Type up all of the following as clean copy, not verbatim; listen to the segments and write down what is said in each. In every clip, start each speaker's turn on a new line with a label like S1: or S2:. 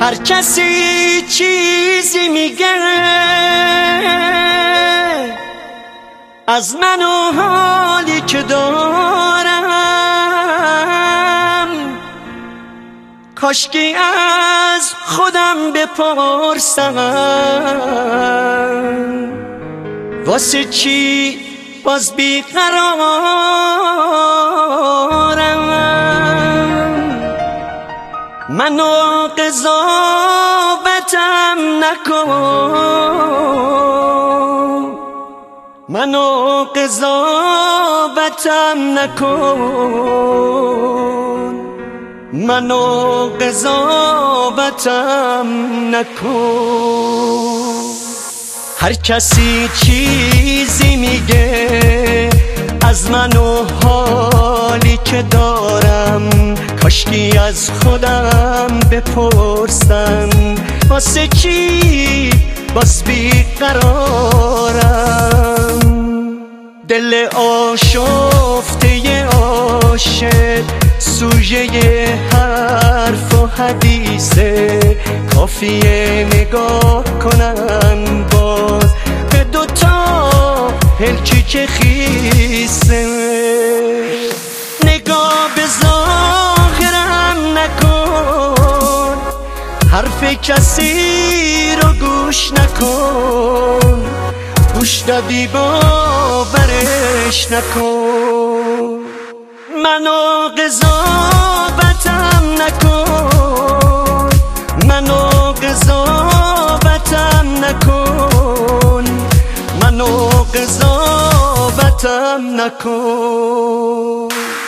S1: هر کسی چیزی میگه از من و حالی که دارم، کاشکی از خودم بپرسم واسه چی باز بیقرارم. منو قضاوتم نکن، منو قضاوتم نکن، منو قضاوتم نکن. هر کسی چیزی میگه از من و حالی که دارم، کاشکی از خودم بپرسم واسه چی باز بیقرارم. دل آشفته عاشق سوژه حرف و حدیثه، کافیه نگاه کنم باز به دوتا هلکی که خیسه. نگاه به ظاهرم نکن، حرف کسی رو گوش نکن، گوش دادی باورش نکن. منو قضاوتم نکن، منو قضاوتم نکن، منو قضاوتم نکن.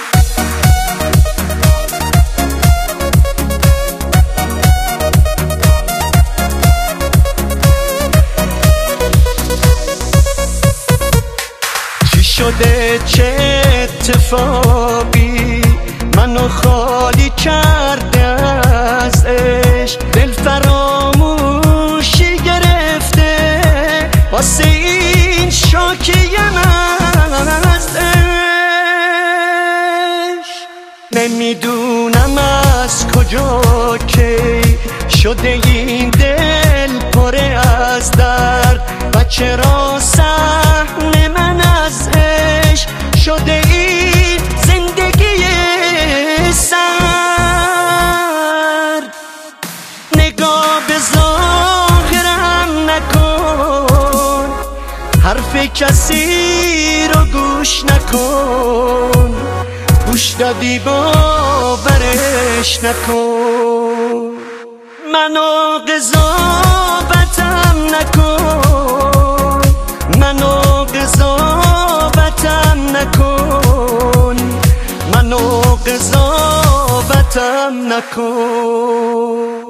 S1: چی شده چه اتفاقی منو خالی کرده از عشق؟ دل فراموشی گرفته واسه این شاکیم از عشق. نمیدونم از کجا که شده این دل پره از درد و چرا صحن من از عشق شده این زندگی سرد. نگاه به ظاهرم نکن، حرف کسی رو گوش نکن، گوش دادی باورش نکن. منو قضاوتم نکن، منو قضاوتم نکن، منو قضاوتم نکن.